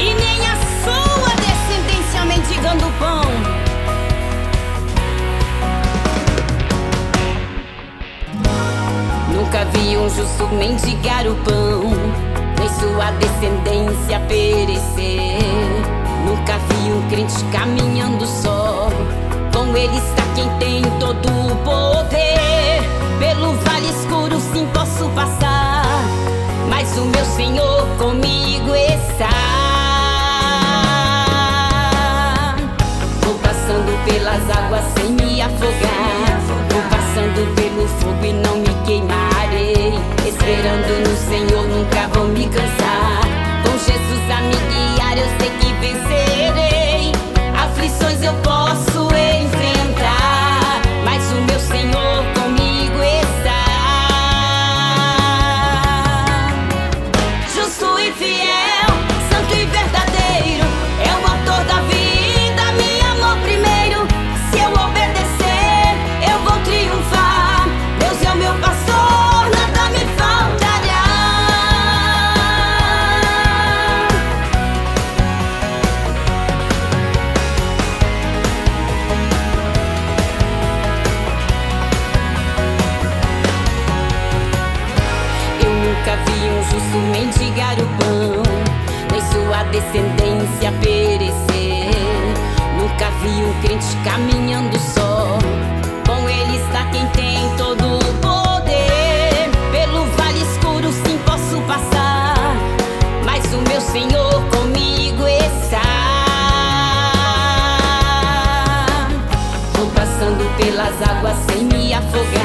e nem a sua descendência mendigando pão. Nunca vi um justo mendigar o pão, nem sua descendência perecer. Nunca vi um crente caminhando só, com ele está quem tem todo o poder. Pelo vale escuro sim posso passar, mas o meu Senhor comigo está. Vou passando pelas águas sem me afogar, vou passando pelo fogo e não me queimarei. Esperando no Senhor nunca vou me cansar, com Jesus a me guiar eu sei que vencerei. Aflições eu posso enfrentar, mas o meu Senhor comigo está. Justo e fiel, santo e verdadeiro, é o autor da vida, me amou primeiro. Se eu obedecer, eu vou triunfar. Deus é o meu pastor, nada me faltará. Eu nunca vi um justo mendigar o pão, nem sua descendência perecer. Nunca vi um crente caminhando só, com ele está quem tem todo o poder. Pelo vale escuro sim posso passar, mas o meu Senhor comigo está. Vou passando pelas águas sem me afogar,